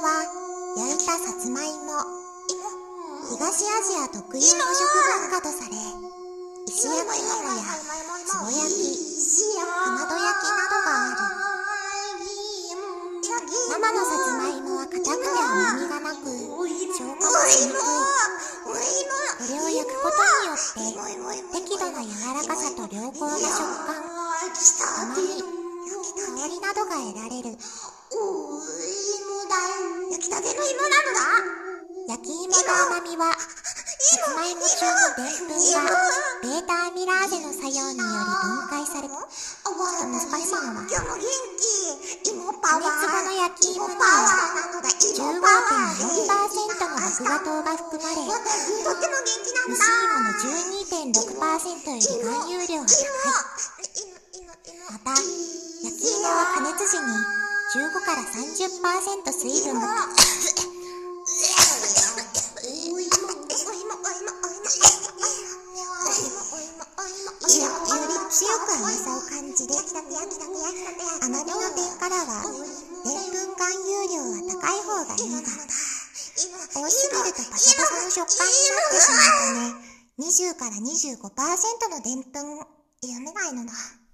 は焼いたさつまいも。東アジア特有の食文化とされ、石焼き芋やつぼ焼き、かまど焼きなどがある。生のさつまいもは硬くて甘みがなく、消化もしにくい。これを焼くことによって適度な柔らかさと良好な食感、甘み、香りなどが得られる。 焼きたての芋なのだ。 焼き芋の甘みはさつまいも中のでんぷんがベータアミラーゼの作用により分解され、ちょっと難しいのな。 今日も元気。芋パワー。 加熱後の焼き芋には 15.4% の麦芽糖が含まれ、 とっても元気なの蒸しだ。 芋の 12.6% より含有量が高い。また、焼き芋は加熱時に15から 30% 水分が強く甘さを感じる。甘みの点からはでんぷん含有量は高い方がいいが、多すぎるとパサパサの食感になってしまうため、20から 25% のでんぷん読めないのだ。